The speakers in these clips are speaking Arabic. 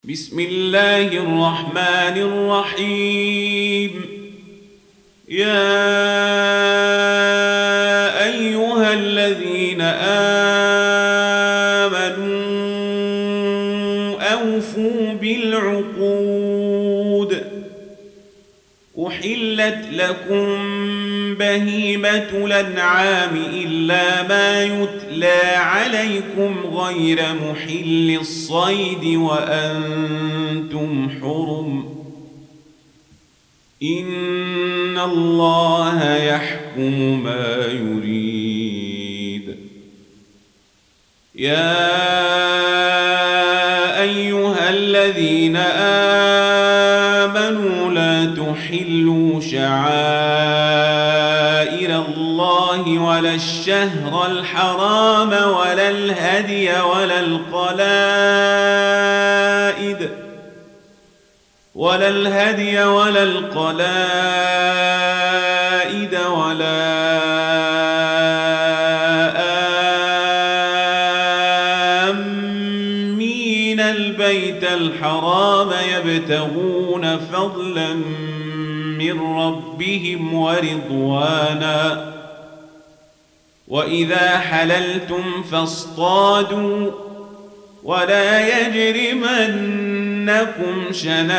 بسم الله الرحمن الرحيم. يا أيها الذين آمنوا أوفوا بالعقود. أحلت لكم بهيمة الأنعام إلا ما يتلى عليكم غير محل الصيد وأنتم حرم. إن الله يحكم ما يريد. يا أيها الذين آمنوا لا تحلوا شعائر الله ولا الشهر الحرام ولا الهدي ولا القلائد ولا آمين البيت الحرام يبتغون فضلا من ربهم ورضوانا. وإذا حللتم فاصطادوا ولا يجرمنكم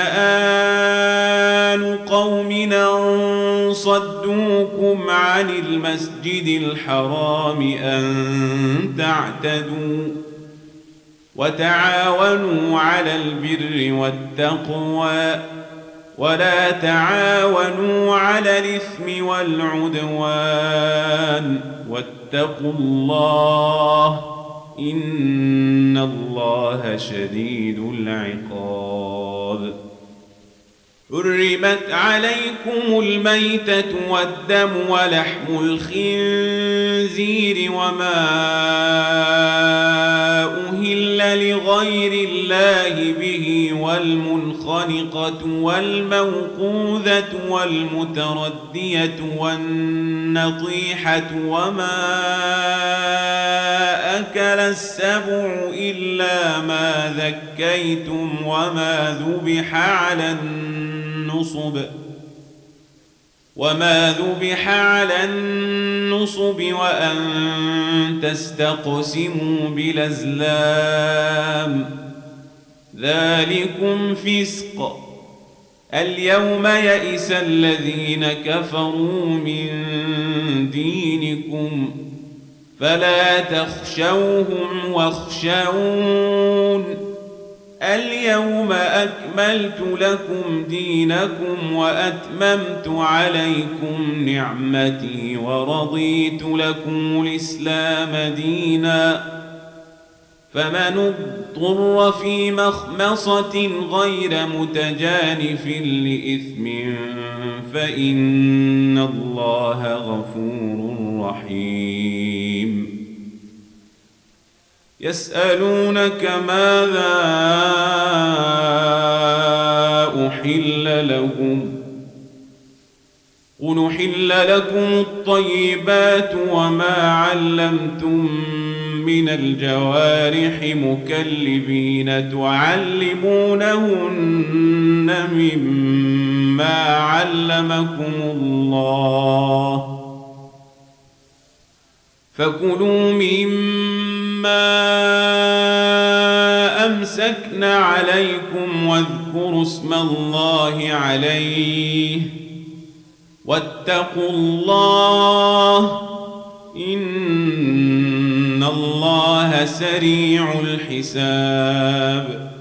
شنآن قوم أن صدوكم عن المسجد الحرام أن تعتدوا. وتعاونوا على البر والتقوى ولا تعاونوا على الإثم والعدوان واتقوا الله إن الله شديد العقاب. حرمت عليكم الميتة والدم ولحم الخنزير وما أهل لغير الله به والمنخنقة والموقوذة والمتردية والنطيحة وما أكل السبع إلا ما ذكيتم وما ذبح على النصب وأن تستقسموا بالأزلام ذلكم فسق. اليوم يئس الذين كفروا من دينكم فلا تخشوهم واخشون. اليوم أكملت لكم دينكم وأتممت عليكم نعمتي ورضيت لكم الإسلام دينا. فمن اضطر في مخمصة غير متجانف لإثم فإن الله غفور رحيم. يسألونك ماذا أحل لهم قل أحل لكم الطيبات وما علمتم من الجوارح مكلبين تعلمونهن مما علمكم الله فكلوا مما أمسكن عليكم واذكروا اسم الله عليه واتقوا الله إن الله سريع الحساب.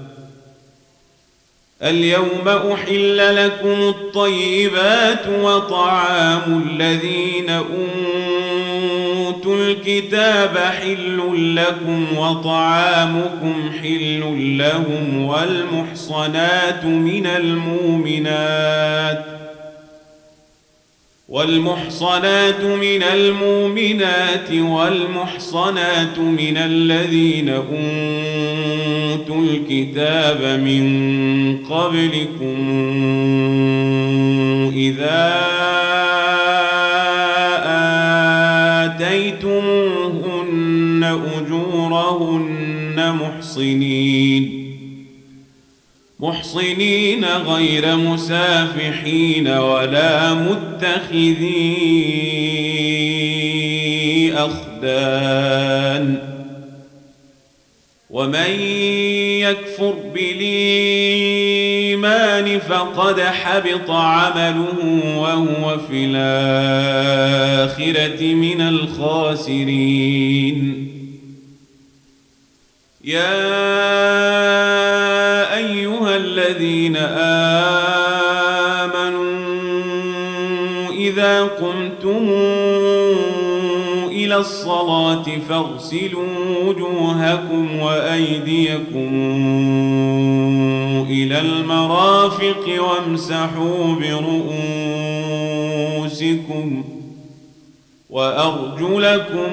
اليوم أحل لكم الطيبات وطعام الذين أوتوا الكتاب حل لكم وطعامكم حل لهم والمحصنات من المؤمنات والمحصنات من الذين أوتوا الكتاب من قبلكم إذا آتيتموهن أجورهن محصنين محصنين غير مسافحين ولا متخذي أخدان ومن يكفر بالإيمان فقد حبط عمله وهو في الآخرة من الخاسرين يا أيها الذين آمنوا إذا قمتم إلى الصلاة فاغسلوا وجوهكم وأيديكم إلى المرافق وامسحوا برؤوسكم وأرجلكم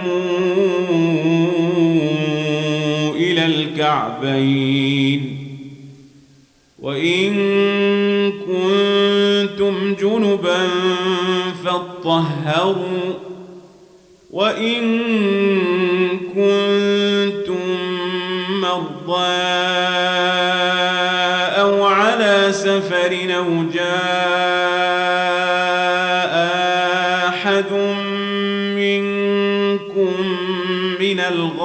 إلى الكعبين وإن كنتم جنبا فاطهروا وإن كنتم مرضى أو على سفر أو جاء أحد منكم من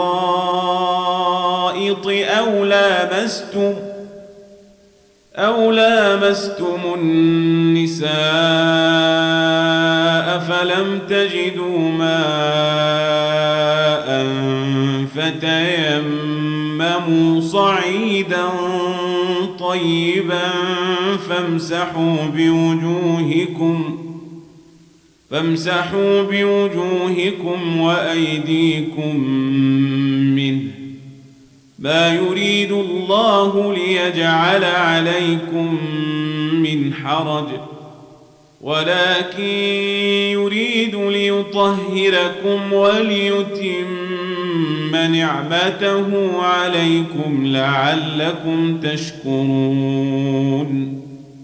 الغائط أو لامستم النساء فلم تجدوا ماء فتيمموا صعيدا طيبا فامسحوا بوجوهكم وأيديكم منه ما يريد الله ليجعل عليكم من حرج ولكن يريد ليطهركم وليتم نعمته عليكم لعلكم تشكرون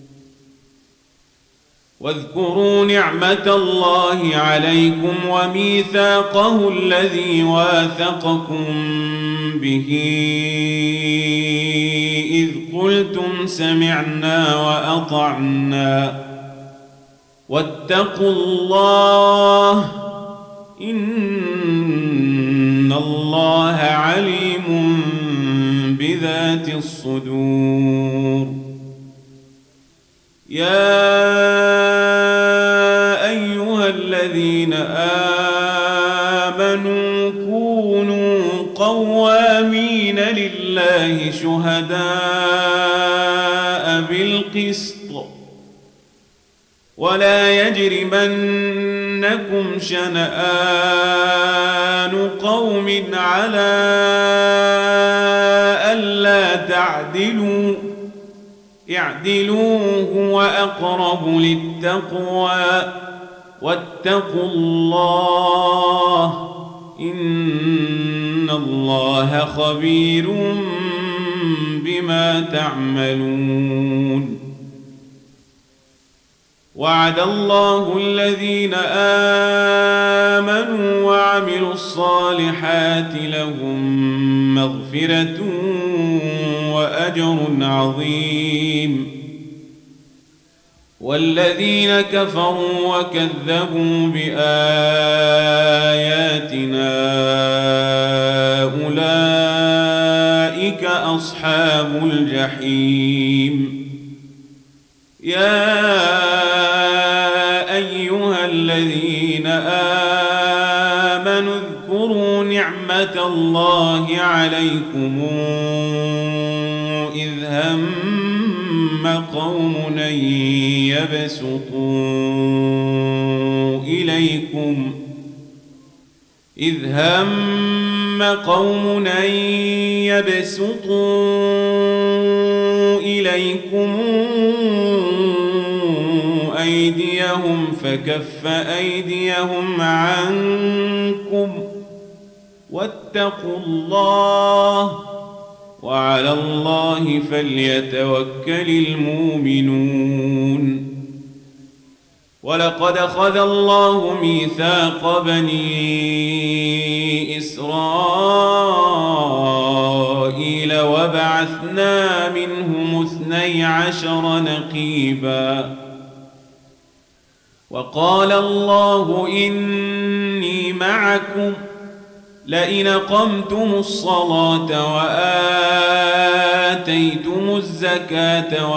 واذكروا نعمة الله عليكم وميثاقه الذي واثقكم به إذ قلتم سمعنا وأطعنا واتقوا الله إن الله عليم بذات الصدور يا أيها الذين آمنوا كونوا قوامين لله شهداء بالقسط ولا يجرمنكم شنآن قوم على ألا تعدلوا اعدلوا هو أقرب للتقوى واتقوا الله إن الله خبير بما تعملون وعد الله الذين آمنوا وعملوا الصالحات لهم مغفرة وأجر عظيم والذين كفروا وكذبوا بآياتنا أولئك أصحاب الجحيم يا أيها الذين آمنوا اذكروا نعمة الله عليكم إذ هم قوم أن يبسطوا إليكم أيديهم فكف أيديهم عنكم واتقوا الله وعلى الله فليتوكل المؤمنون ولقد أخذ الله ميثاق بني إسرائيل وبعثنا منهم 12 نقيبا وقال الله إني معكم لئن أقمتم الصلاة وآتيتم الزكاة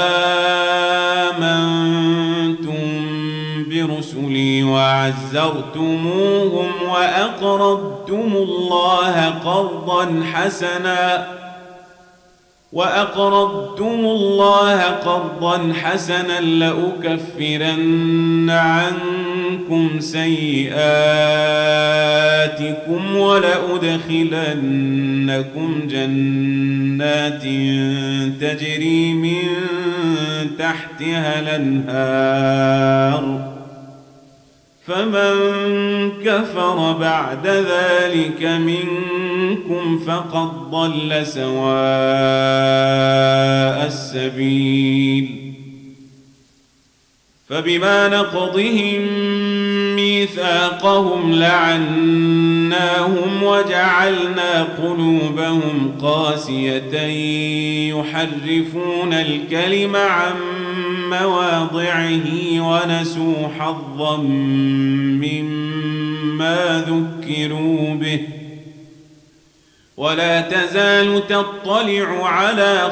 وآمنتم برسلي وعزرتموهم وأقرضتم الله قرضا حسنا لأكفرن عنكم سيئاتكم ولأدخلنكم جنات تجري من تحتها الأنهار فمن كفر بعد ذلك منكم فقد ضل سواء السبيل فبما نقضهم ميثاقهم لعناهم وجعلنا قلوبهم قاسية يحرفون الكلم عن مواضعه ونسوا حظا مما ذكروا به ولا تزال تطلع على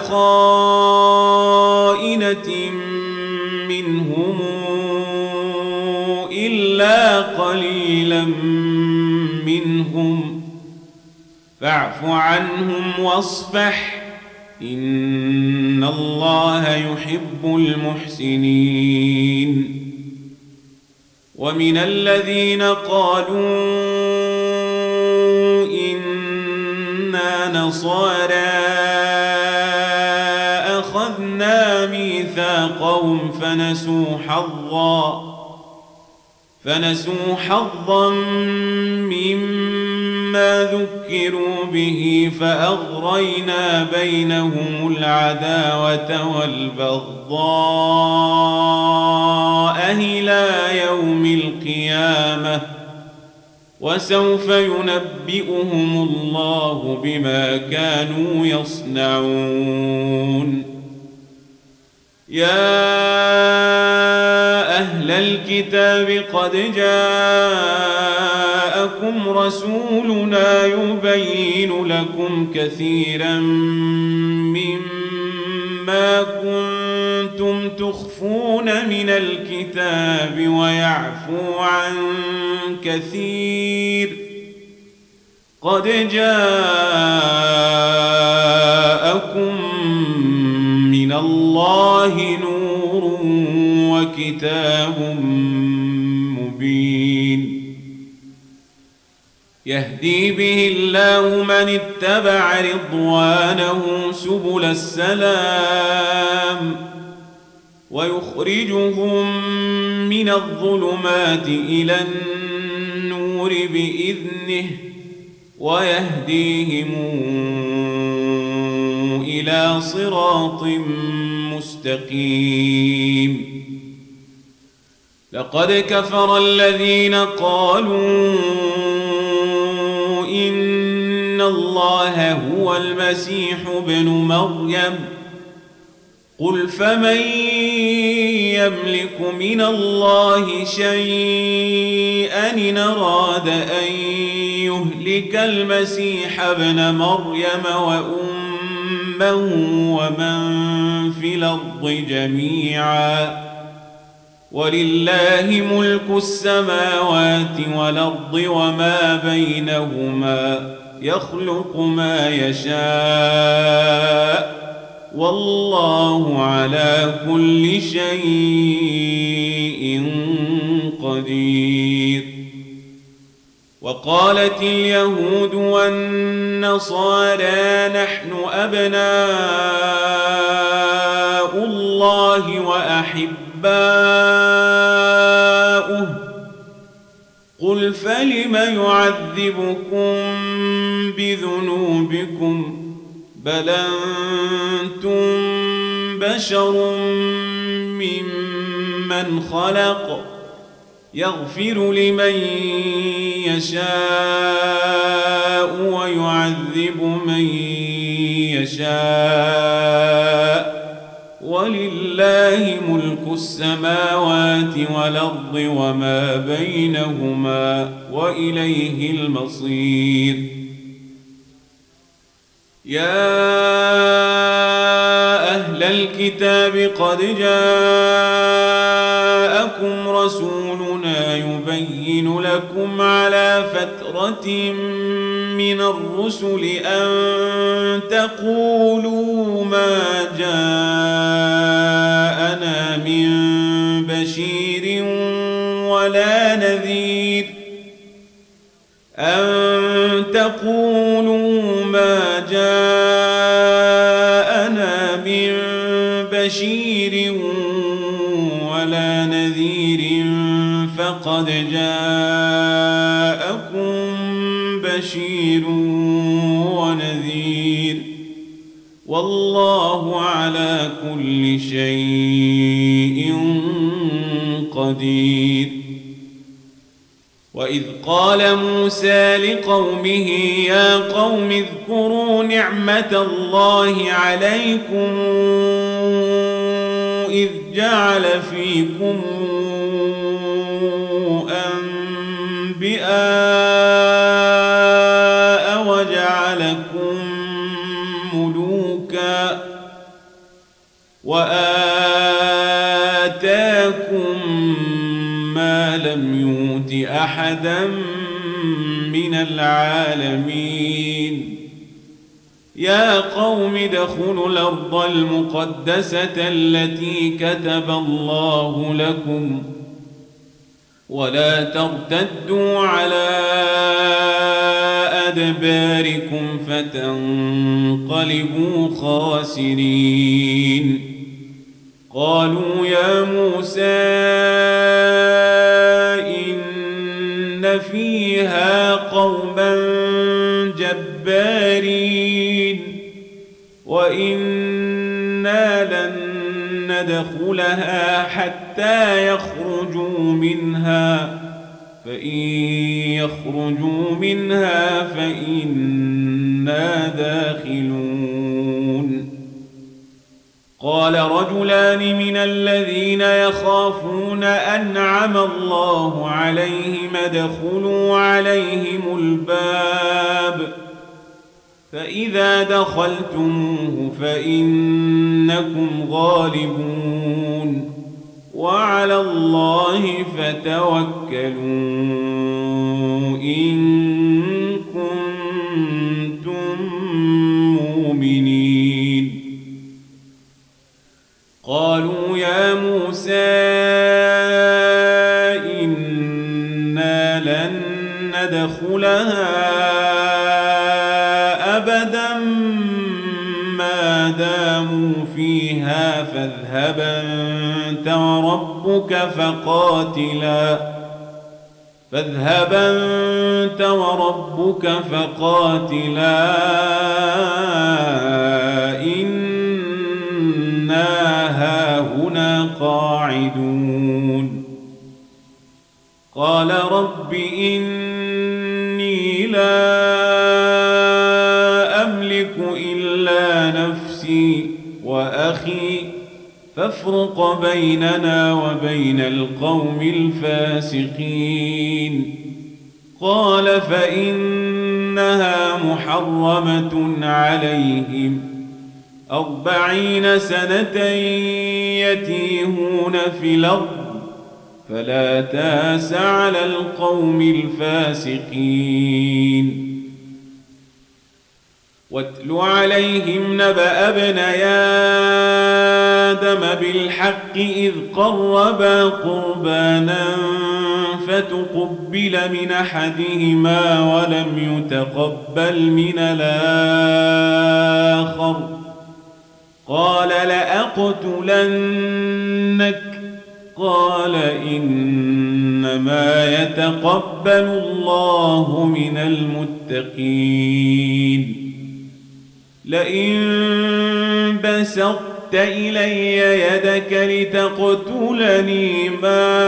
خائنة منهم إلا قليلا منهم فاعف عنهم واصفح إن الله يحب المحسنين ومن الذين قالوا إنا نصارى أخذنا ميثاقهم فنسوا حظا مما ذكروا به فأغرينا بينهم العداوة والبغضاء إلى يوم القيامة وسوف ينبئهم الله بما كانوا يصنعون يا أهل الكتاب قد جاءكم رسولنا يبين لكم كثيرا مما كنتم تخفون من الكتاب ويعفو عن كثير قد جاءكم من الله نور وكتاب مبين يهدي به الله من اتبع رضوانه سبل السلام ويخرجهم من الظلمات إلى النور بإذنه ويهديهم إلى صراط مستقيم لقد كفر الذين قالوا إن الله هو المسيح ابن مريم قل فمن يملك من الله شيئا إن أراد أن يهلك المسيح ابن مريم وأمه ومن في الأرض جميعا ولله ملك السماوات والأرض وما بينهما يخلق ما يشاء والله على كل شيء قدير وقالت اليهود والنصارى نحن أبناء الله وأحباؤه قل فلم يعذبكم بذنوبكم بل أنتم بشر من خلق يغفر لمن يشاء ويعذب من يشاء ولله ملك السماوات والأرض وما بينهما وإليه المصير يا أهل الكتاب قد جاءكم رسولنا يبين لكم على فترة من الرسل أن تقولوا ما جاءنا من بشير ولا نذير جاءنا من بشير ولا نذير فقد جاءكم بشير ونذير والله على كل شيء قدير وإذ قال موسى لقومه يا قوم اذكروا نعمة الله عليكم إذ جعل فيكم أنبياء وجعلكم ملوكا وآتاكم ما لم يؤت أحدا من العالمين يا قوم ادخلوا الأرض المقدسة التي كتب الله لكم ولا ترتدوا على أدباركم فتنقلبوا خاسرين قالوا يا موسى إن فيها قوما جبارين وإنا لن ندخلها حتى يخرجوا منها فإن يخرجوا منها فإنا داخلون قال رجلان من الذين يخافون أنعم الله عليهم ادخلوا عليهم الباب فإذا دخلتموه فإنكم غالبون وعلى الله فتوكلوا إن كنتم مؤمنين قالوا يا موسى إنا لن ندخلها أبدا ما داموا فيها فاذهب أنت وربك فقاتلا إنا هاهنا قاعدون قال رب إني لا أملك إلا نفسي وأخي فافرق بيننا وبين القوم الفاسقين قال فإنها محرمة عليهم 40 سنة يتيهون في الأرض فلا تأس على القوم الفاسقين واتل عليهم نبأ ابني آدم بالحق إذ قربا قربانا فتقبل من أحدهما ولم يتقبل من الآخر قال لأقتلنك قال إنما يتقبل الله من المتقين لئن بسطت بسطت إلي يدك لتقتلني ما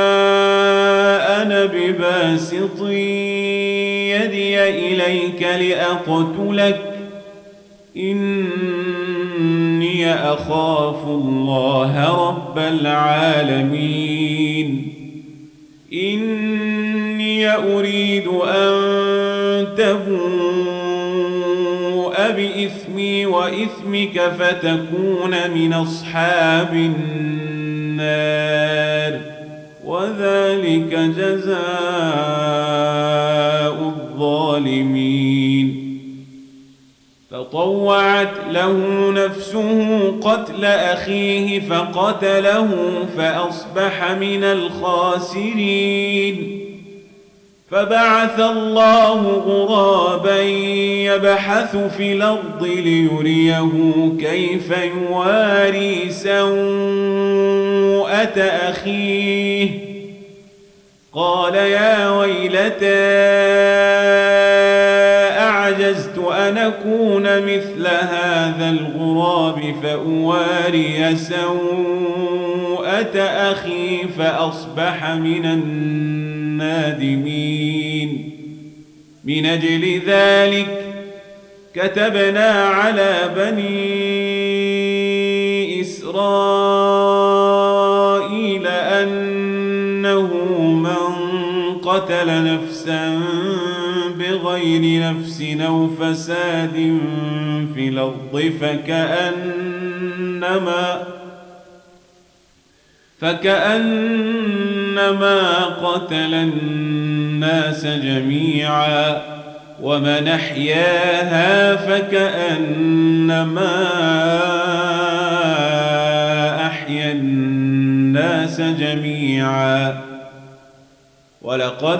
أنا بباسط يدي إليك لأقتلك إني أخاف الله رب العالمين إني أريد أن تبوء بإثمي وإثمك فتكون من أصحاب النار وذلك جزاء الظالمين فطوعت له نفسه قتل أخيه فقتله فأصبح من الخاسرين فبعث الله غرابا يبحث في الأرض ليريه كيف يواري سوءة أخيه قال يا ويلتى أعجزت أن أكون مثل هذا الغراب فأواري سوءة أخي فأصبح من النادمين من أجل ذلك كتبنا على بني إسرائيل أنه من قتل نفسا بغير نفس أو فساد في الأرض فكأنما قتل الناس جميعا ومن أحياها فكأنما أحيا الناس جميعا ولقد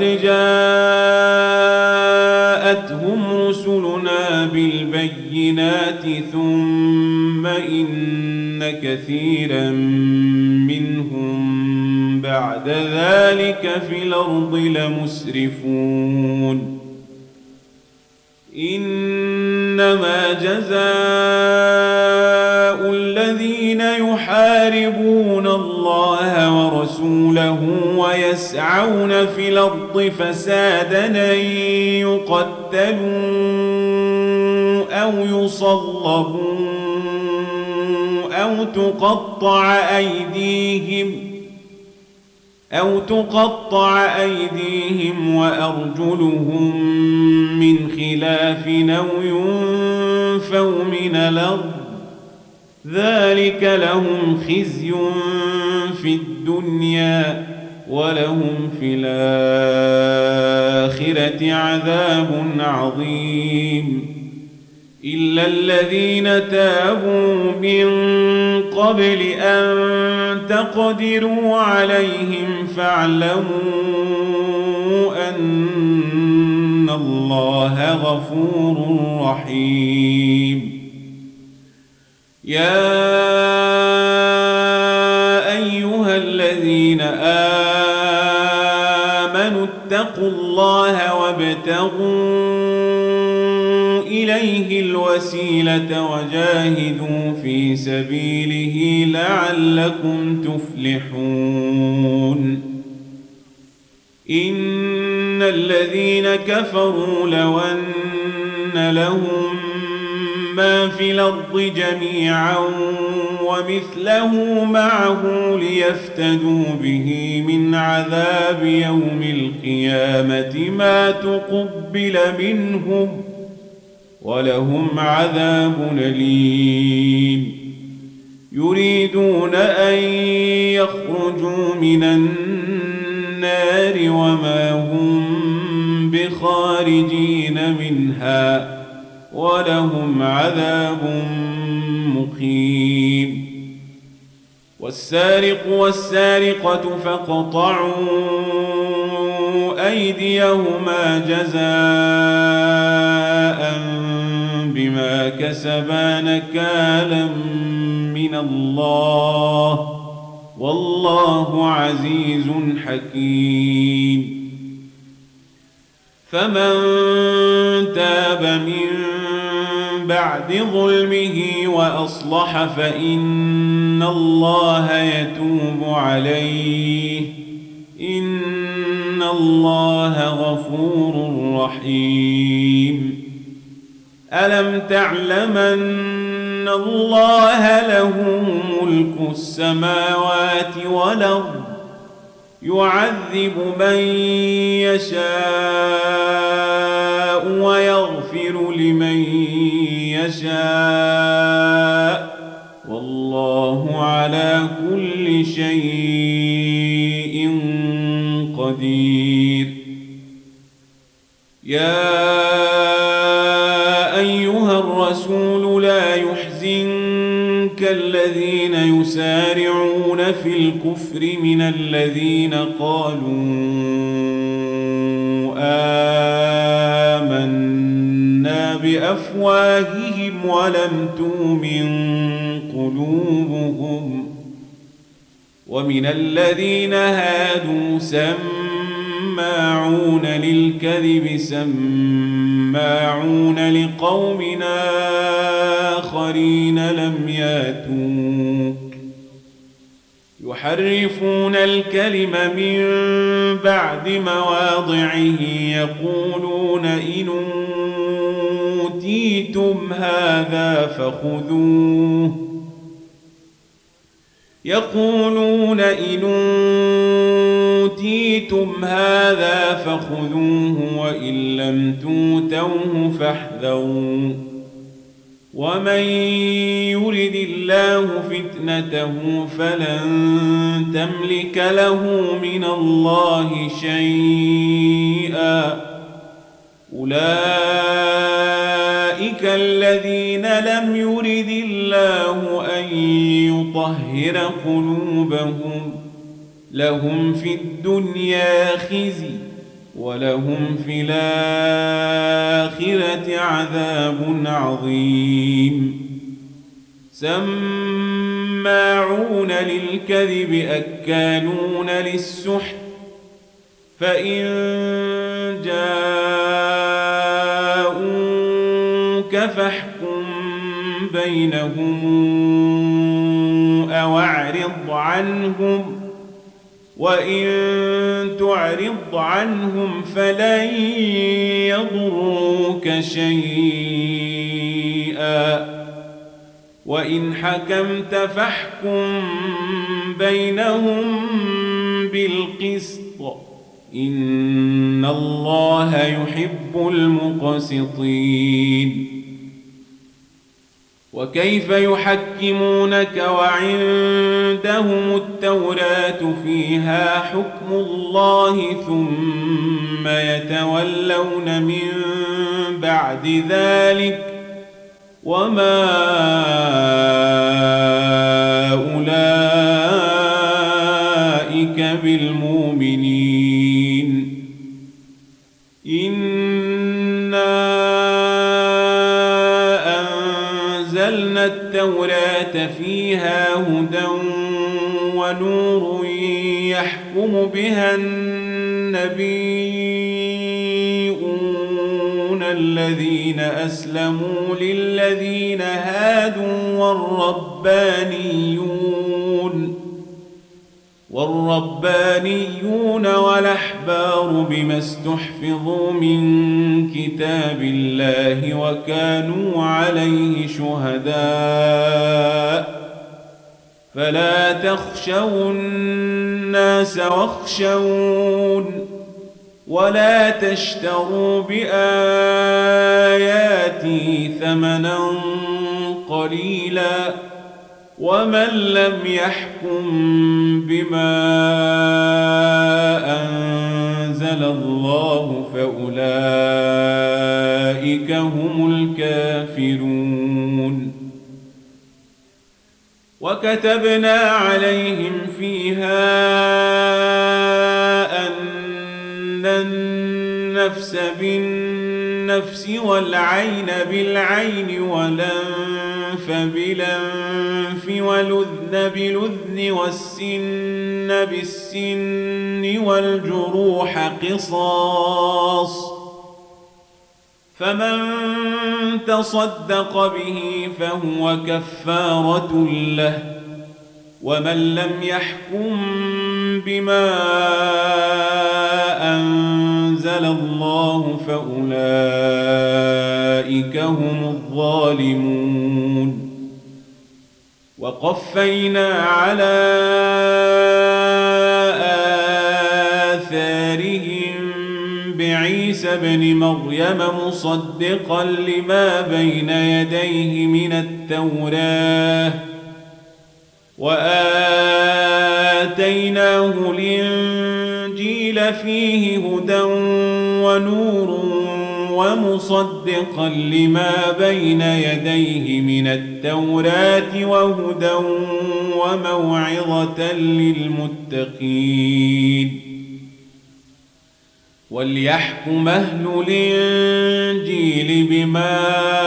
جاءتهم رسلنا بالبينات ثم إن كثيرا منهم بعد ذلك في الأرض لمسرفون إنما جزاء الذين يحاربون الله ورسوله ويسعون في الأرض فسادا أن يقتلوا أو يصلبوا أو تقطع أيديهم وأرجلهم من خلاف أو ينفوا من الأرض ذلك لهم خزي في الدنيا ولهم في الآخرة عذاب عظيم إلا الذين تابوا من قبل أن تقدروا عليهم فاعلموا أن الله غفور رحيم يا أيها الذين آمنوا اتقوا الله وابتغوا إليه الوسيلة وجاهدوا في سبيله لعلكم تفلحون إن الذين كفروا لو أن لهم ما في الأرض جميعا ومثله معه ليفتدوا به من عذاب يوم القيامة ما تقبل منهم ولهم عذاب أليم يريدون أن يخرجوا من النار وما هم بخارجين منها ولهم عذاب مقيم والسارق والسارقة فاقطعوا أيديهما جزاء بما كسبا نكالا من الله والله عزيز حكيم فمن تاب من بعد ظلمه وأصلح فإن الله يتوب عليه إن الله غفور رحيم. ألم تعلم أن الله له ملك السماوات والأرض يعذب من يشاء ويغفر لمن يشاء والله على كل شيء قدير. يا أيها الرسول لا يحزنك الذين يسارعون في الكفر من الذين قالوا آمنا بأفواههم ولم تؤمن قلوبهم ومن الذين هادوا سماعون للكذب سماعون لقوم آخرين لم ياتوك يحرفون الكلم من بعد مواضعه يقولون إن أوتيتم هذا فخذوه وإن لم توتوه فاحذروا ومن يرد الله فتنته فلن تملك له من الله شيئا. أولئك الذين لم يرد الله أن يطهر قلوبهم لهم في الدنيا خزي ولهم في الآخرة عذاب عظيم. سماعون للكذب أكالون للسحت فإن جاءوك فاحكم بينهم أو أعرض عنهم وإن تعرض عنهم فلن يضروك شيئا وإن حكمت فاحكم بينهم بالقسط إن الله يحب المقسطين. وكيف يحكمونك وعندهم التوراة فيها حكم الله ثم يتولون من بعد ذلك وما أولئك بالمؤمنين. إنا أنزلنا التوراة فيها هدى ونور يحكم بها النبيون الذين أسلموا للذين هادوا والربانيون والأحبار بما استحفظوا من كتاب الله وكانوا عليه شهداء فلا تخشوا الناس واخشون ولا تشتروا بآياتي ثمنا قليلا ومن لم يحكم بما أنزل الله فأولئك هم الكافرون. وكتبنا عليهم فيها أن النفس بالنفس والعين بالعين والأنف بالأنف والأذن بالأذن والسن بالسن والجروح قصاص فمن تصدق به فهو كفارة له ومن لم يحكم بما أنزل الله فأولئك هم الظالمون وقفينا على آثارهم بعيسى ابن مريم مصدقا لما بين يديه من التوراة وآتيناه الإنجيل فيه هدى ونور ومصدقا لما بين يديه من التوراة وهدى وموعظة للمتقين وليحكم أهل الإنجيل بما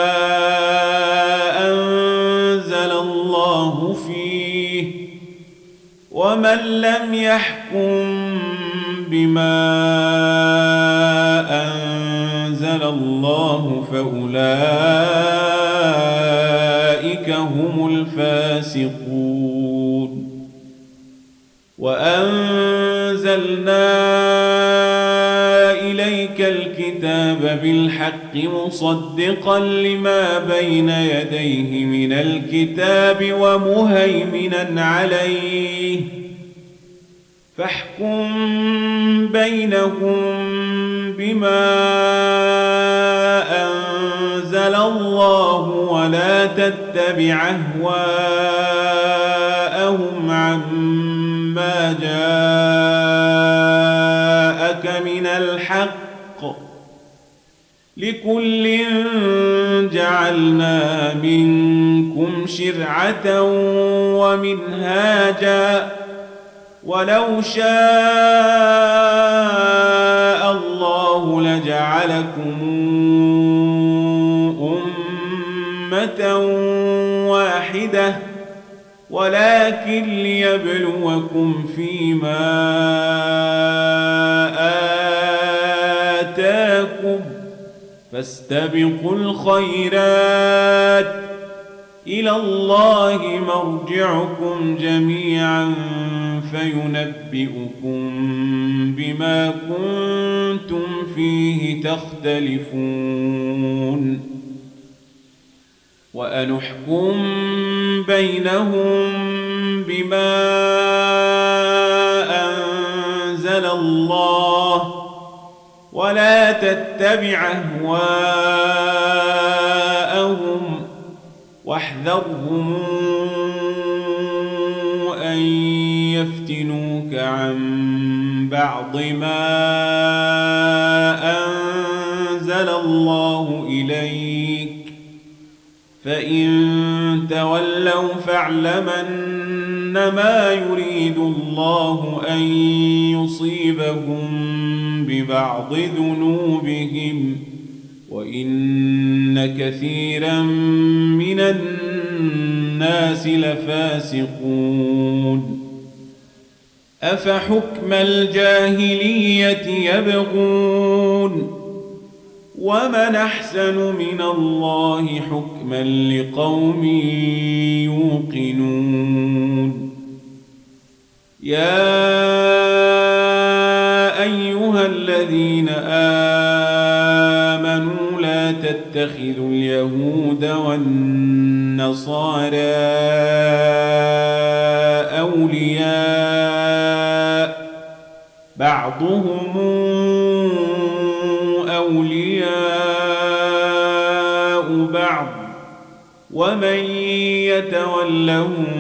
أنزل الله فيه ومن لم يحكم بما أنزل الله فأولئك هم الفاسقون وأنزلنا إليك الكتاب بالحق مصدقا لما بين يديه من الكتاب ومهيمنا عليه فاحكم بينهم بما أنزل الله ولا تتبع أهواءهم عما جاءك من الحق لكل جعلنا منكم شرعة ومنهاجا ولو شاء الله لجعلكم أمة واحدة ولكن ليبلوكم فيما آتاكم فاستبقوا الخيرات إلى الله مرجعكم جميعا فينبئكم بما كنتم فيه تختلفون وأنحكم بينهم بما أنزل الله ولا تتبع أهواءهم واحذرهم أن يفتنوك عن بعض ما أنزل الله إليك فإن تولوا فاعلم أنما يريد الله أن يصيبهم ببعض ذنوبهم وإن كثيرا من الناس لفاسقون أفحكم الجاهلية يبغون ومن أحسن من الله حكما لقوم يوقنون يا أيها الذين آمنوا لا تتخذوا اليهود والنصارى أولياء بعضهم أولياء بعض ومن يتولهم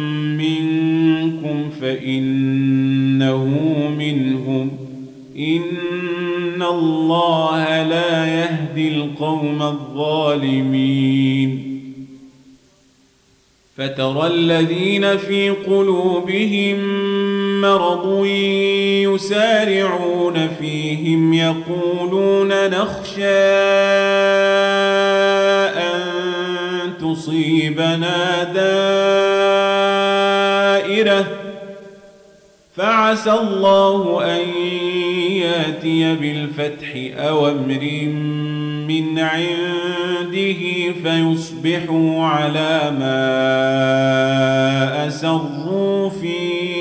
منكم فإنه منهم إن الله لا يهدي القوم الظالمين فترى الذين في قلوبهم مرض يسارعون فيهم يقولون نخشى أن تصيبنا دائرة فعسى الله أن ياتي بالفتح أو أمر من عنده فيصبحوا على ما أسروا في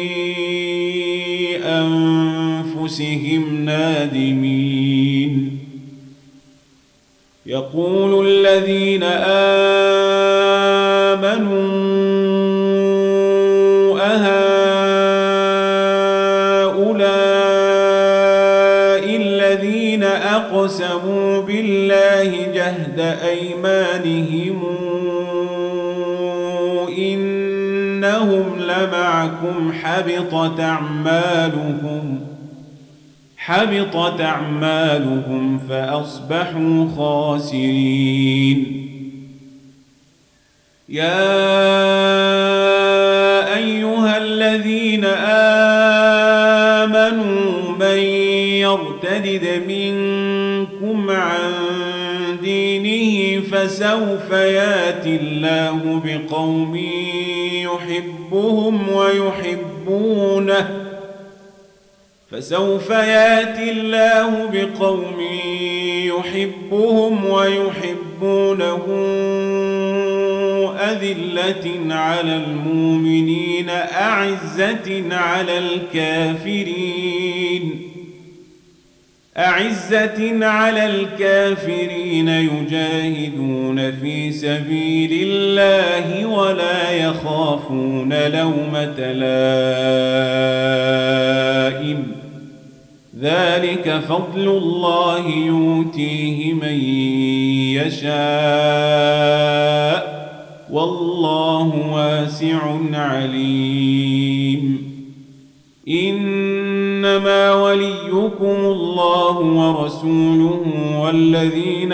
أنفسهم نادمين. يقول الذين آمنوا أقسموا بالله جهد أيمانهم إنهم لمعكم حبطت أعمالهم فأصبحوا خاسرين. يا أيها الذين آمنوا من يرتد منكم عن دينه فسوف ياتي الله بقوم يحبهم ويحبونه أذلة على المؤمنين أعزة على الكافرين يجاهدون في سبيل الله ولا يخافون لومة لائم ذلك فضل الله يؤتيه من يشاء والله واسع عليم. إنما وليكم الله ورسوله والذين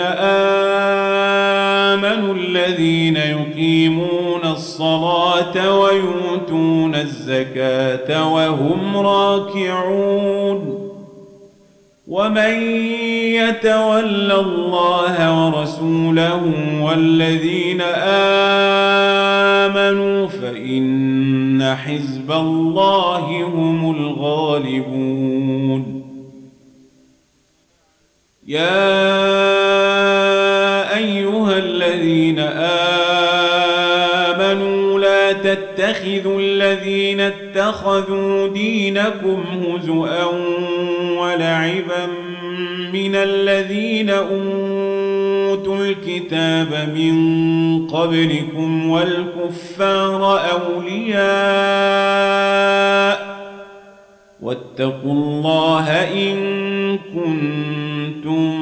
آمنوا الذين يقيمون الصلاة ويؤتون الزكاة وهم راكعون. ومن يتول الله ورسوله والذين آمنوا فإن حزب الله هم الغالبون. يا أيها الذين آمنوا لا تتخذوا الذين اتخذوا دينكم هزؤا ولعبا من الذين أوتوا الكتاب من قبلكم والكفار أولياء واتقوا الله إن كنتم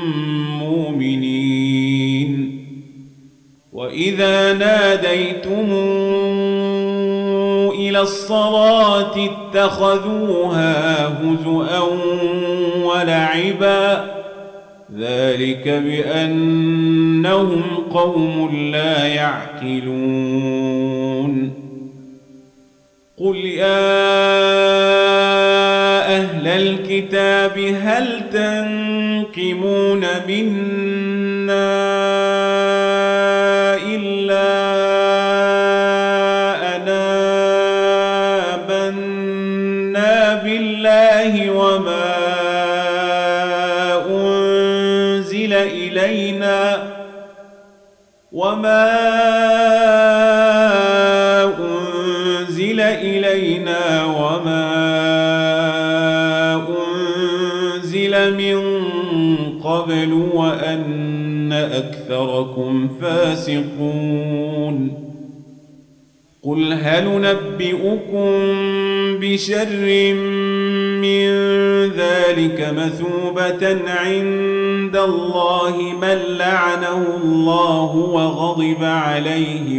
مؤمنين. وإذا ناديتم إلى الصلاة اتخذوها هزؤا ولعبا ذلك بأنهم قوم لا يعقلون. قل يا أهل الكتاب هل تنقمون منا إلا أن آمنا بالله وما أنزل إلينا وما أنزل من قبل وأن أكثركم فاسقون. قل هل ننبئكم بشر من ذلك مثوبة عند الله من لعنه الله وغضب عليه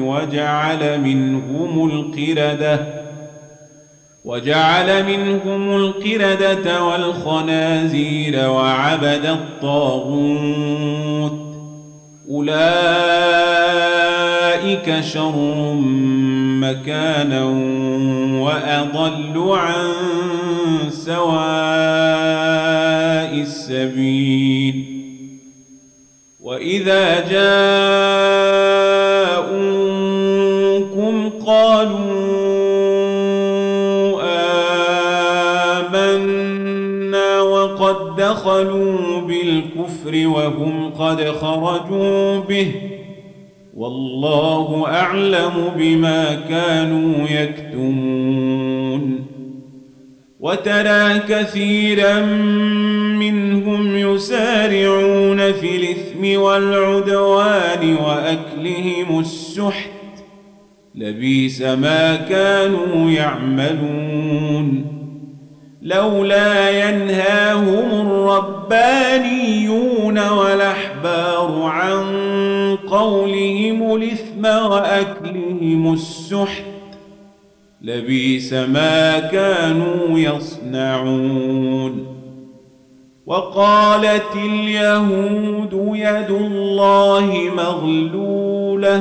وجعل منهم القردة والخنازير وعبد الطاغوت أولئك شر مكانا وأضل عن سواء السبيل. وإذا جاءوكم قالوا قد دخلوا بالكفر وهم قد خرجوا به والله أعلم بما كانوا يكتمون وترى كثيرا منهم يسارعون في الإثم والعدوان وأكلهم السحت لبئس ما كانوا يعملون لولا ينهاهم الربانيون والأحبار عن قولهم الإثم وأكلهم السحت لبئس ما كانوا يصنعون وقالت اليهود يد الله مغلولة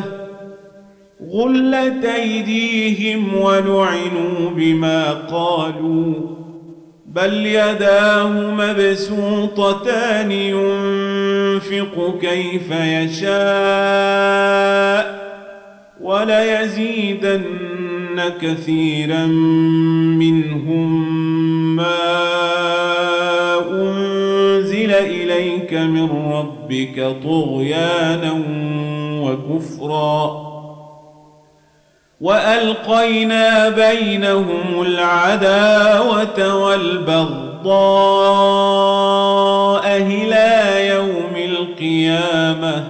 غلت أيديهم ولعنوا بما قالوا بل يداه مبسوطتان ينفق كيف يشاء وليزيدن كثيرا منهم ما أنزل إليك من ربك طغيانا وكفرا وألقينا بينهم العداوة والبغضاء إلى يوم القيامة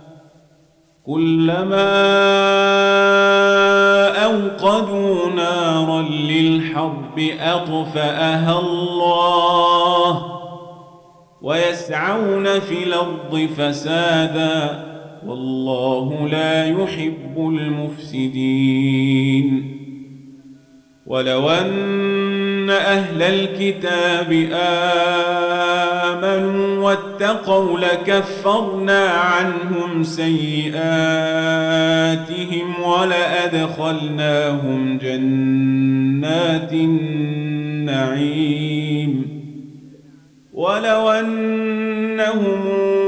كلما أوقدوا نارا للحرب أطفأها الله ويسعون في الأرض فسادا والله لا يحب المفسدين ولو أن أهل الكتاب آمنوا واتقوا لكفرنا عنهم سيئاتهم ولأدخلناهم جنات النعيم ولو أنهم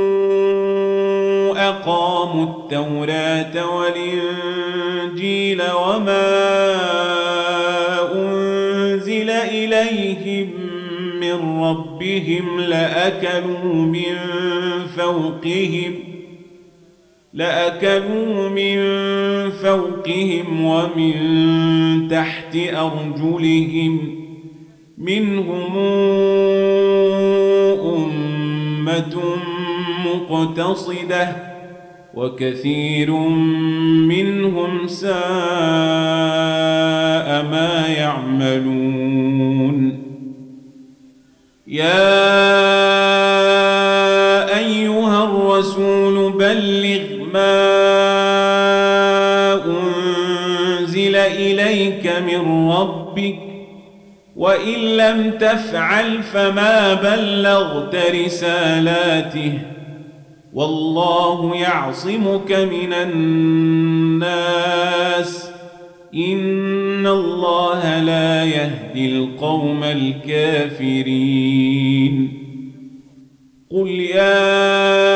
أقاموا التوراة والإنجيل وما أنزل إليهم من ربهم لأكلوا من فوقهم ومن تحت أرجلهم منهم أمة مقتصدة وكثير منهم ساء ما يعملون يا أيها الرسول بلغ ما أنزل إليك من ربك وإن لم تفعل فما بلغت رسالاته والله يعصمك من الناس إن الله لا يهدي القوم الكافرين قل يا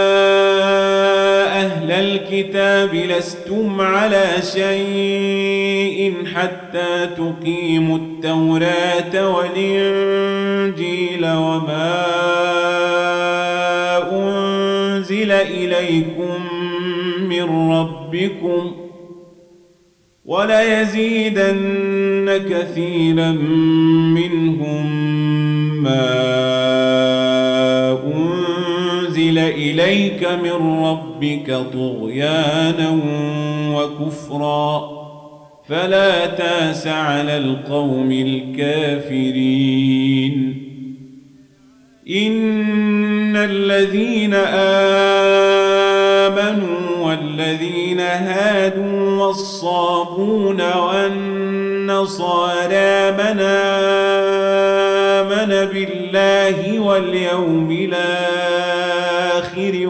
أهل الكتاب لستم على شيء حتى تقيموا التوراة والإنجيل وما أنزل إليكم من ربكم وليزيدن كثيرا منهم ما أنزل إليك من ربك طغيانا وكفرا فلا تاس على القوم الكافرين إن الذين آمنوا والذين هادوا والصابون والنصارى من آمن بالله واليوم الآخر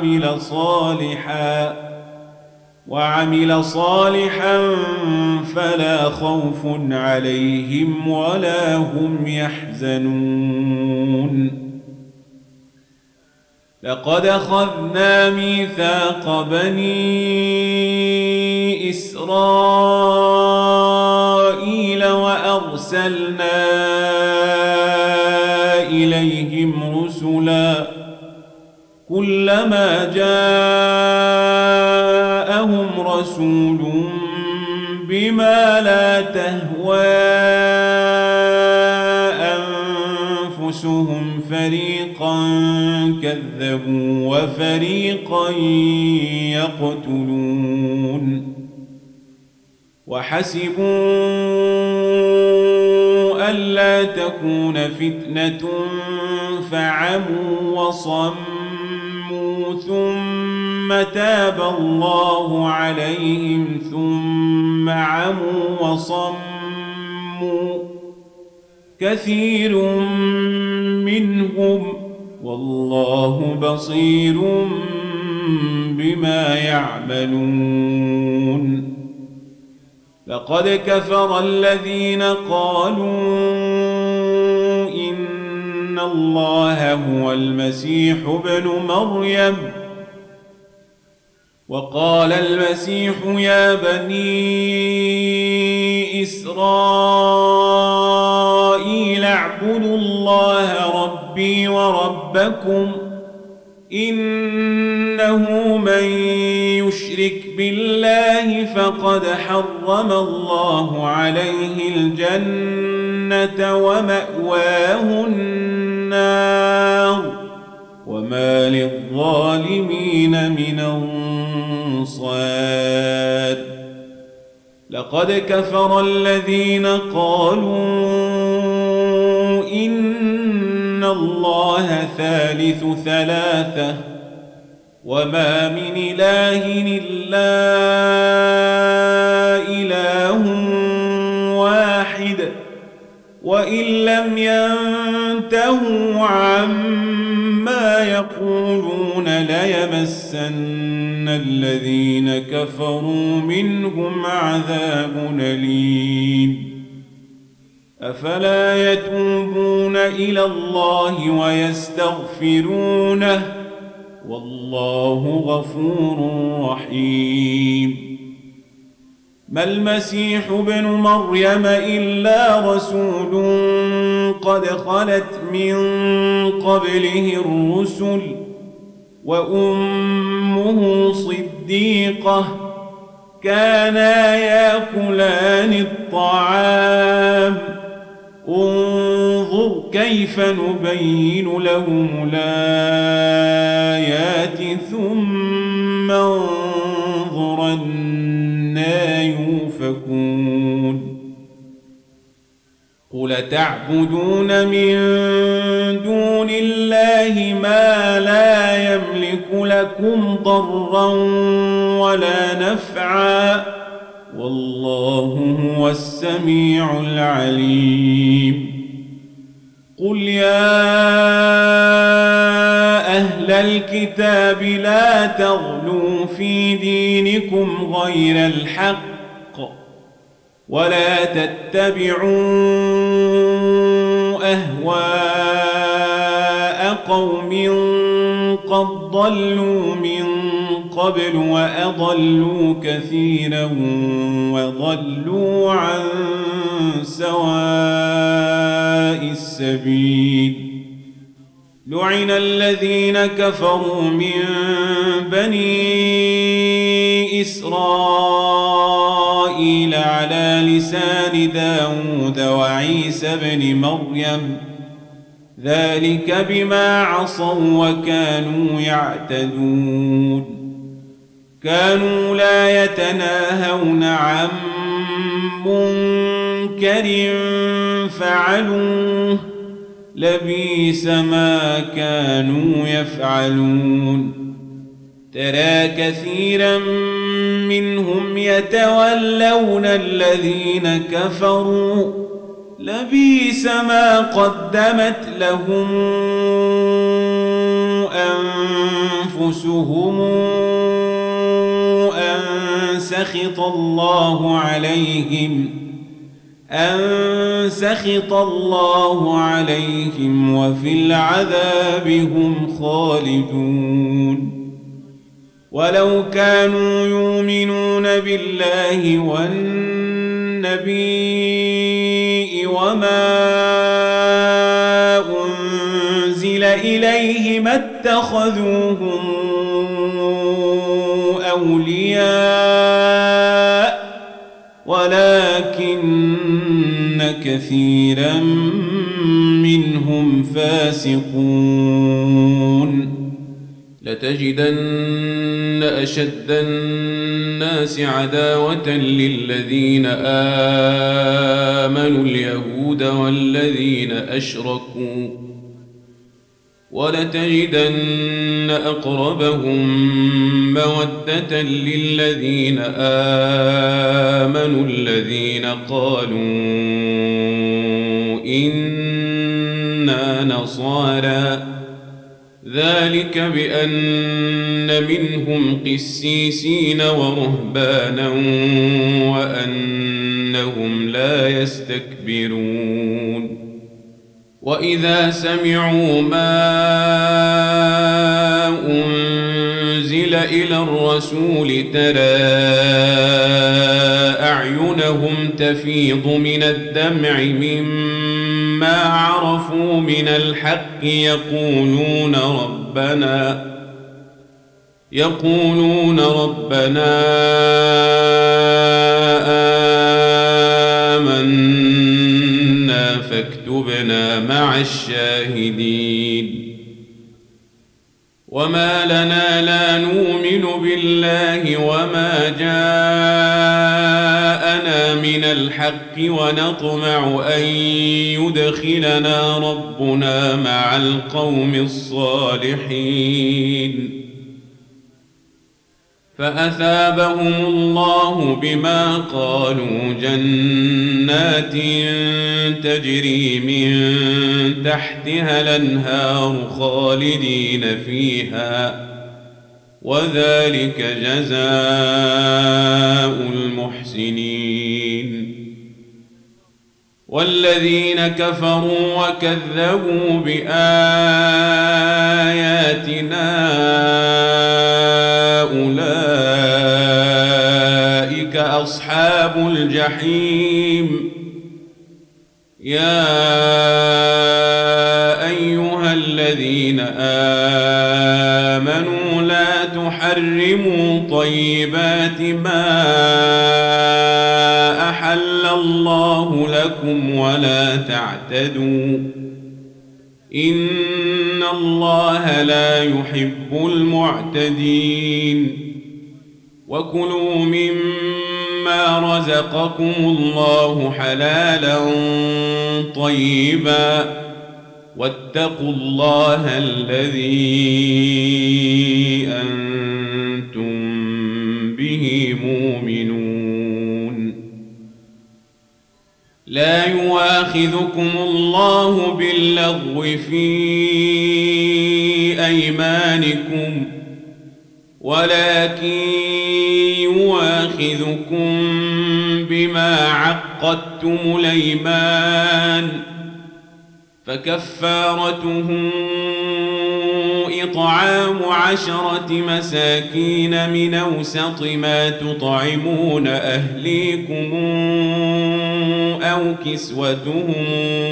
وعمل صالحا فلا خوف عليهم ولا هم يحزنون لقد أخذنا ميثاق بني إسرائيل وأرسلنا إليهم رسلا كلما جاءهم رسول بما لا تهوى أنفسهم فريقا كذبوا وفريقا يقتلون وحسبوا ألا تكون فتنة فعموا وصموا ثم تاب الله عليهم ثم عموا وصموا كثير منهم والله بصير بما يعملون لقد كفر الذين قالوا إن الله هو المسيح ابن مريم وقال المسيح يا بني إسرائيل اعبدوا الله ربي وربكم إنه من يشرك بالله فقد حرم الله عليه الجنة ومأواه النار وما للظالمين من أنصار لقد كفر الذين قالوا إن الله ثالث ثلاثة وما من إله إلا إله واحد وإن لم ينتهوا عما يقولون ليمسن الذين كفروا منهم عذاب أليم أفلا يتوبون إلى الله ويستغفرونه والله غفور رحيم ما المسيح ابن مريم إلا رسول قد خلت من قبله الرسل وأمه صديقة كانا يأكلان الطعام انظر كيف نبين لهم الآيات ثم انظر أنى يؤفكون قل تعبدون من دون الله ما لا يملك لكم ضرا ولا نفعا والله هو السميع العليم قل يا أهل الكتاب لا تغلوا في دينكم غير الحق ولا تتبعوا أهواء قوم قد ضلوا من قبل وأضلوا كثيرا وضلوا عن سواء السبيل لعن الذين كفروا من بني إسرائيل على لسان داود وعيسى بن مريم ذلك بما عصوا وكانوا يعتدون كانوا لا يتناهون عن منكر فعلوه لبئس ما كانوا يفعلون ترى كثيرا منهم يتولون الذين كفروا لبئس ما قدمت لهم أنفسهم أن سخط الله عليهم وفي العذاب هم خالدون ولو كانوا يؤمنون بالله والنبي وما إليه ما اتخذوهم أولياء ولكن كثيرا منهم فاسقون لتجدن أشد الناس عداوة للذين آمنوا اليهود والذين أشركوا ولتجدن أقربهم مودة للذين آمنوا الذين قالوا إنا نصارى ذلك بأن منهم قسيسين ورهبانا وأنهم لا يستكبرون وإذا سمعوا ما أنزل إلى الرسول ترى أعينهم تفيض من الدمع مما عرفوا من الحق يقولون ربنا آمنا فاكتبنا مع الشاهدين وما لنا لا نؤمن بالله وما جاءنا من الحق ونطمع أن يدخلنا ربنا مع القوم الصالحين فأثابهم الله بما قالوا جنات تجري من تحتها الأنهار خالدين فيها وذلك جزاء المحسنين والذين كفروا وكذبوا بآياتنا أولئك أصحاب الجحيم يا أيها الذين آمنوا لا تحرموا طيبات ما أحل الله لكم ولا تعتدوا إن الله لا يحب المعتدين وكلوا مما رزقكم الله حلالا طيبا واتقوا الله الذي أنتم به مؤمنون لا يؤاخذكم الله باللغو في أيمانكم ولكن يؤاخذكم بما عقدتم الأيمان فكفارته إطعام 10 مساكين من أوسط ما تطعمون أهليكم أو كسوتهم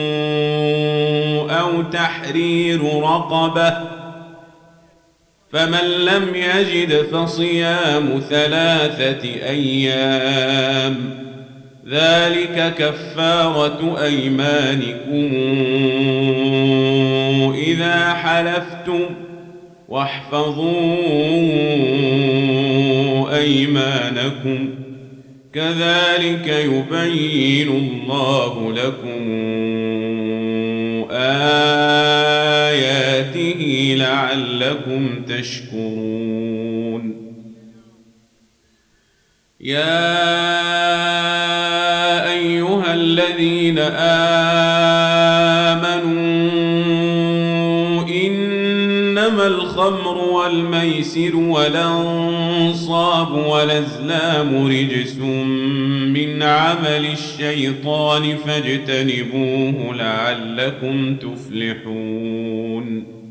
أو تحرير رقبة فمن لم يجد فصيام 3 أيام ذلك كفارة أيمانكم إذا حلفتم واحفظوا أيمانكم كذلك يبين الله لكم آياته لعلكم تشكرون يا أيها الذين آمنوا إنما الخمر والميسر والأنصاب والأزلام رجس من عمل الشيطان فاجتنبوه لعلكم تفلحون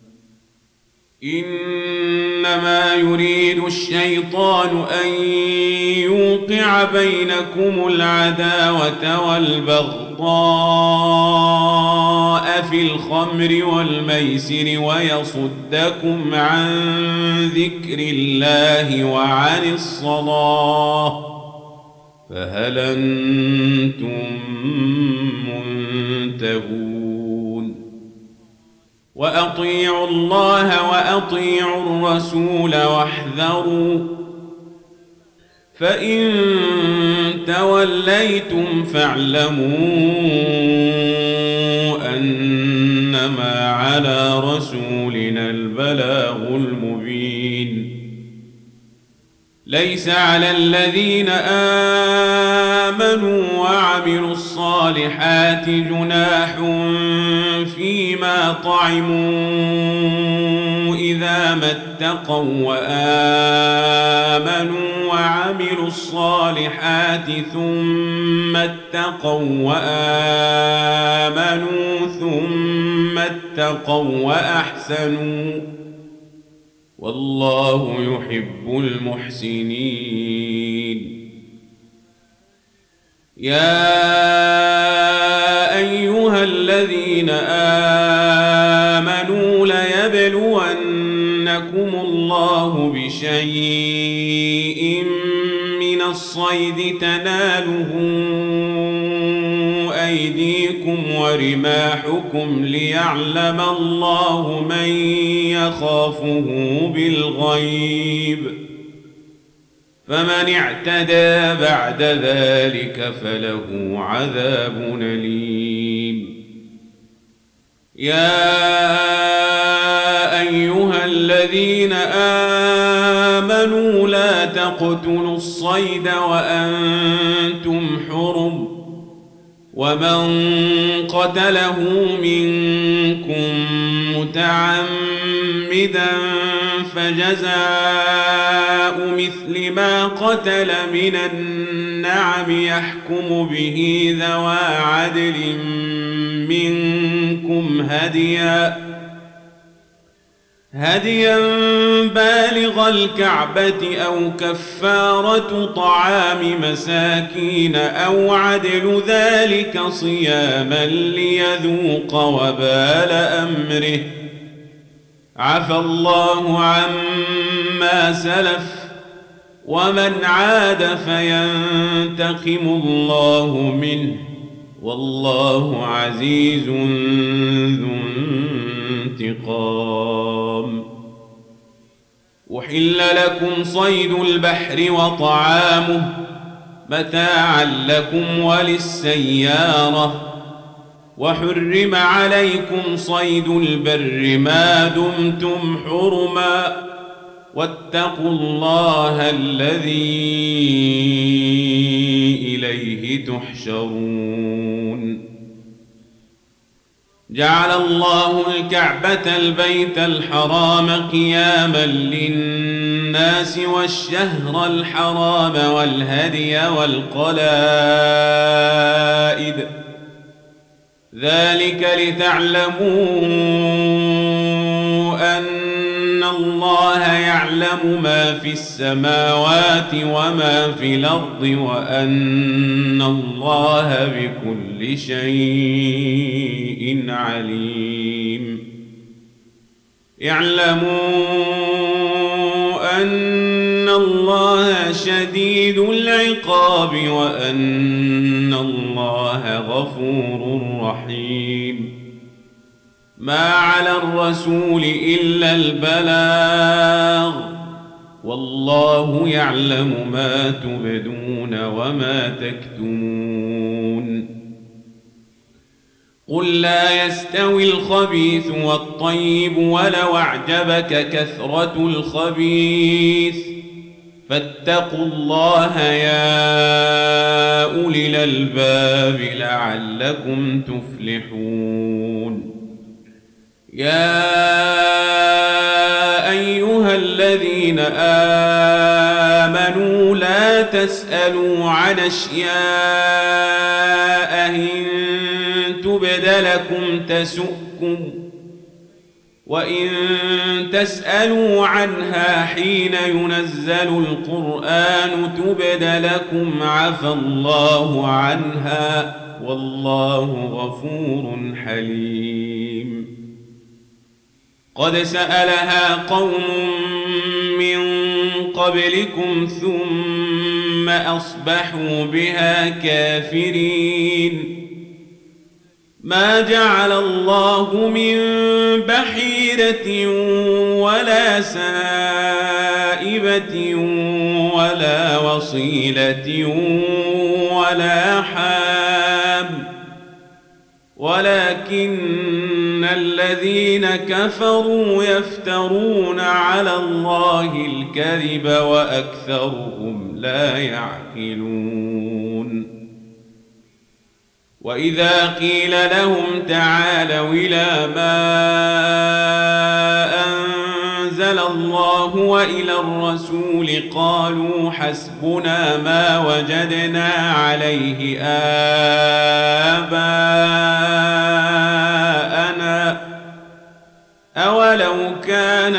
إنما يريد الشيطان أن يوقع بينكم العداوة والبغضاء في في الخمر والميسر ويصدكم عن ذكر الله وعن الصلاة فهل أنتم منتهون وأطيعوا الله وأطيعوا الرسول واحذروا فإن توليتم فاعلموا أنما على رسولنا البلاغ المبين ليس على الذين آمنوا وعملوا الصالحات جناح فيما طعموا إذا ما اتقوا وآمنوا وعملوا الصالحات ثم اتقوا وآمنوا ثم اتقوا وأحسنوا والله يحب المحسنين يا أيها الذين آمنوا ليبلونكم الله بشيء من الصيد تناله أيديكم ورماحكم ليعلم الله من يخافه بالغيب فمن اعتدى بعد ذلك فله عذاب أليم يا أيها الذين آمنوا لا تقتلوا الصيد وأنتم حرم ومن قتله منكم متعمدا فجزاء مثل ما قتل من النعم يحكم به ذوى عدل منكم هديا بالغ الكعبة أو كفارة طعام مساكين أو عدل ذلك صياما ليذوق وبال أمره عفى الله عما سلف ومن عاد فينتقم الله منه والله عزيز ذو انتقام أحل لكم صيد البحر وطعامه متاعا لكم وللسيارة وحرم عليكم صيد البر ما دمتم حرما واتقوا الله الذي إليه تحشرون جعل الله الكعبة البيت الحرام قياما للناس والشهر الحرام والهدي والقلائد ذلك لتعلموا أن الله يعلم ما في السماوات وما في الأرض وأن الله بكل شيء عليم اعلموا أن الله شديد العقاب وأن الله غفور رحيم ما على الرسول إلا البلاغ والله يعلم ما تبدون وما تكتمون قل لا يستوي الخبيث والطيب ولو أعجبك كثرة الخبيث فاتقوا الله يا أولي الألباب لعلكم تفلحون يا أيها الذين آمنوا لا تسألوا عن أشياء إن تبد لكم تسؤكم وإن تسألوا عنها حين ينزل القرآن تبد لكم عفى الله عنها والله غفور حليم. قد سألها قوم من قبلكم ثم أصبحوا بها كافرين. ما جعل الله من بحيرة ولا سائبة ولا وصيلة ولا حام، ولكن الذين كفروا يفترون على الله الكذب وأكثرهم لا يعقلون. وإذا قيل لهم تعالوا إلى ما أنزل الله وإلى الرسول قالوا حسبنا ما وجدنا عليه آباءنا أولو كان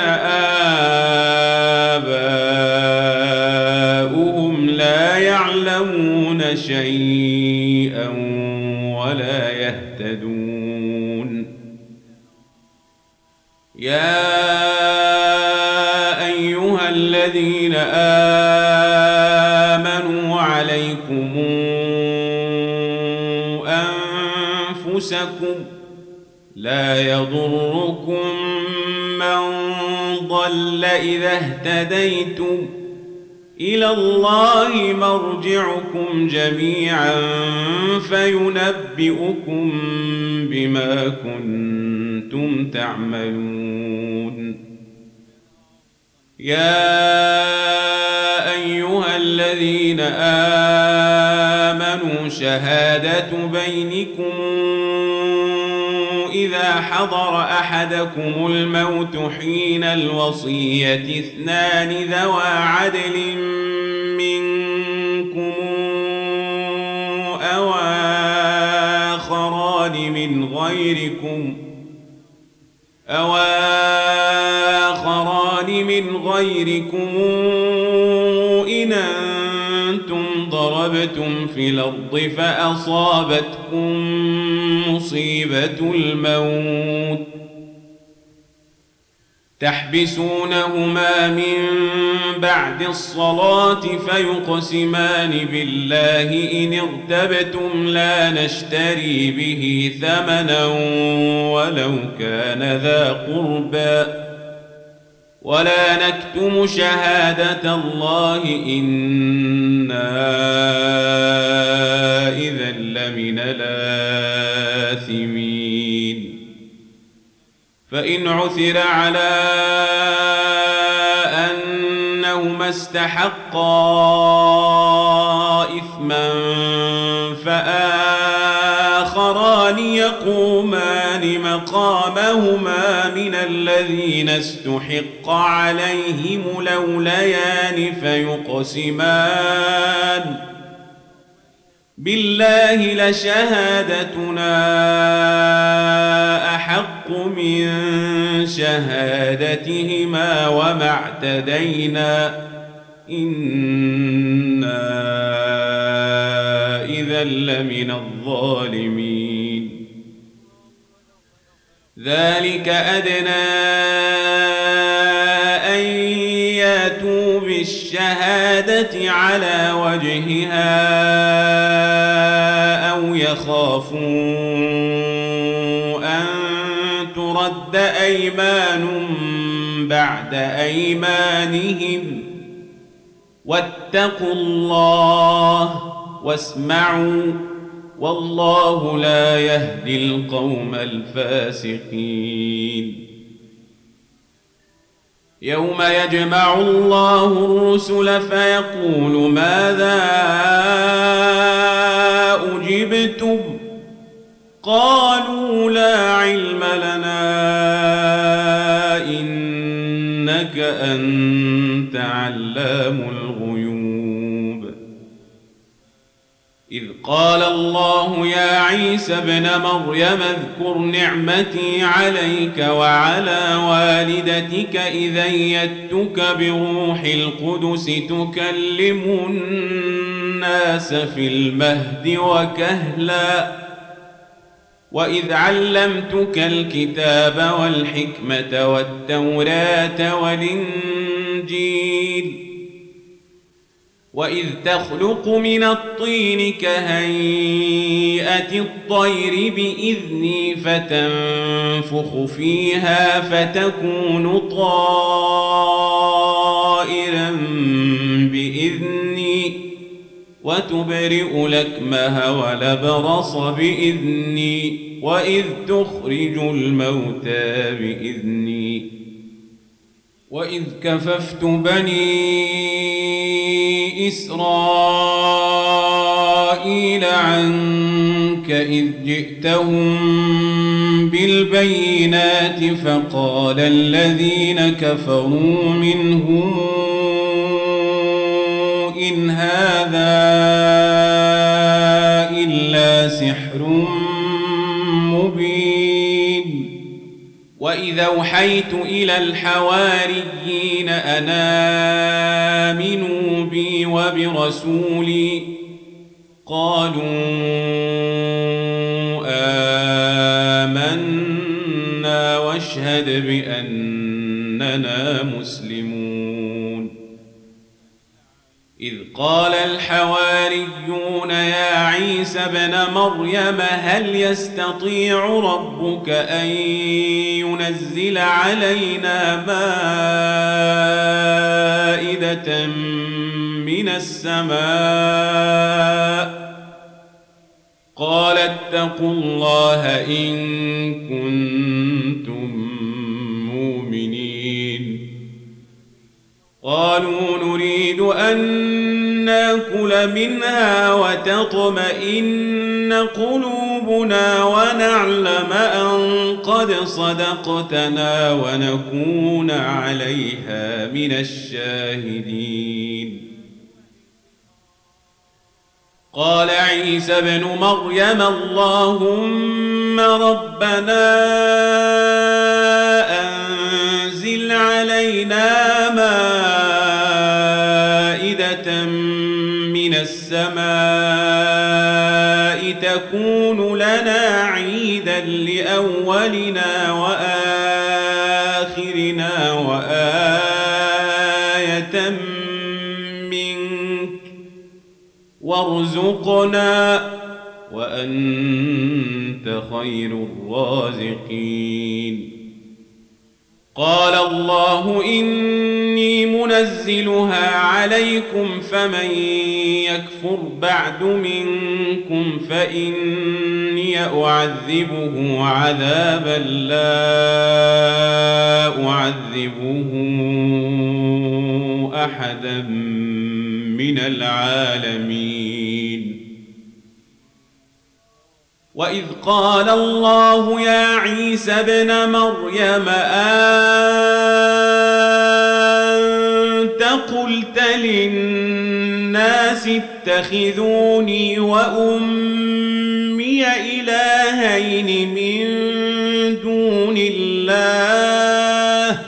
آباؤهم لا يعلمون شيئا ولا يهتدون. يا أيها الذين آمنوا عليكم أنفسكم لا يضركم من ضل إذا اهتديتم إلى الله مرجعكم جميعا فينبئكم بما كنتم تعملون. يا أيها الذين آمنوا شهادة بينكم إذا حضر أحدكم الموت حين الوصية اثنان ذوى عدل منكم أو آخران من غيركم إن أنتم ضربتم في الأرض فأصابتكم مصيبة الموت تحبسونهما من بعد الصلاة فيقسمان بالله إن ارتبتم لا نشتري به ثمنا ولو كان ذا قربى ولا نكتم شهادة الله إنا إذا لمن الآثمين. فإن عثر على أنهما استحقا إثما فآخران يقومان مقامهما من الذين استحق عليهم الأوليان فيقسمان بالله لشهادتنا أحق من شهادتهما وما اعتدينا إنا إذا لمن الظالمين. ذلك أدنى أن ياتوا بالشهادة على وجهها أو يخافوا أن ترد أيمان بعد أيمانهم واتقوا الله واسمعوا والله لا يهدي القوم الفاسقين. يوم يجمع الله الرسل فيقول ماذا أجبتم قالوا لا علم لنا إنك أنت علام الغيوب. إذ قال الله يا عيسى ابن مريم اذكر نعمتي عليك وعلى والدتك إذ أيدتك بروح القدس تكلم الناس في المهد وكهلا وإذ علمتك الكتاب والحكمة والتوراة والإنجيل وإذ تخلق من الطين كهيئة الطير بإذني فتنفخ فيها فتكون طائرا بإذني وتبرئ الأكمه والأبرص بإذني وإذ تخرج الموتى بإذني وإذ كففت بني إسرائيل عنك إذ جئتهم بالبينات فقال الذين كفروا منهم إن هذا إلا سحر مبين وإذا أوحيت إلى الحواريين أن آمنوا بي وبرسولي قالوا آمنا واشهد بأننا مسلمون إذ قال الحواريون يا عيسى ابن مريم هل يستطيع ربك أن ينزل علينا مائدة من السماء قال اتقوا الله إن كنتم مؤمنين قالوا نريد أن نأكل منها وتطمئن قلوبنا ونعلم أن قد صدقتنا ونكون عليها من الشاهدين قال عيسى ابن مريم اللهم ربنا أنزل علينا مائدة من السماء تكون لنا عيدا لأولنا وآخرنا وآية منك وارزقنا وأنت خير الرازقين قال الله إني منزلها عليكم فمن يكفر بعد منكم فإني أعذبه عذابا لا أعذبه أحدا من العالمين وإذ قال الله يا عيسى ابن مريم أنت قلت للناس اتخذوني وأمي إلهين من دون الله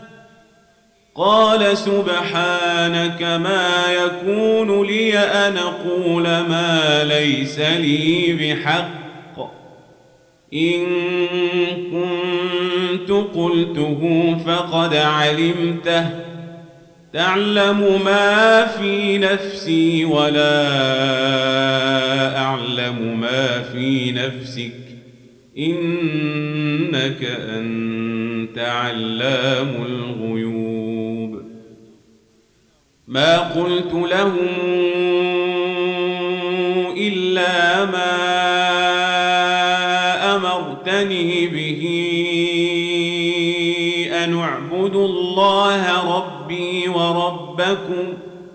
قال سبحانك ما يكون لي أن أقول ما ليس لي بحق إن كنت قلته فقد علمته تعلم ما في نفسي ولا أعلم ما في نفسك إنك أنت علام الغيوب ما قلت لهم إلا ما أمرتني به أن اعبدوا الله ربي وربكم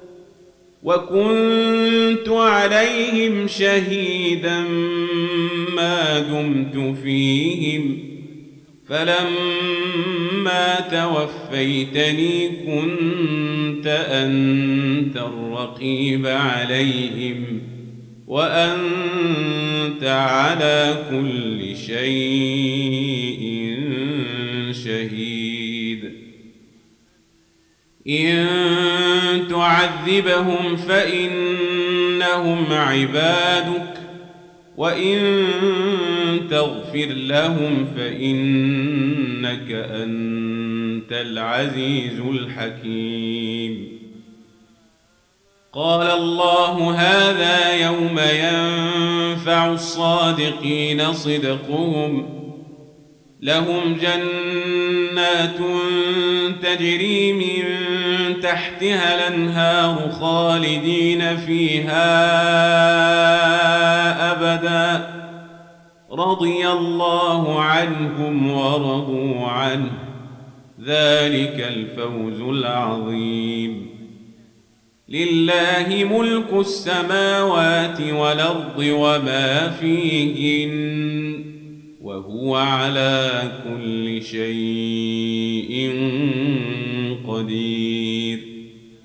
وكنت عليهم شهيدا ما دمت فيهم فلما توفيتني كنت أنت الرقيب عليهم وأنت على كل شيء شهيد إن تعذبهم فإنهم فإنهم عبادك وإن تغفر لهم فإنك أنت العزيز الحكيم. قال الله هذا يوم ينفع الصادقين صدقهم لهم جنات تجري من تحتها الأنهار خالدين فيها أبدا رضي الله عنهم ورضوا عنه ذلك الفوز العظيم. لله ملك السماوات والأرض وما فيهن وهو على كل شيء قدير.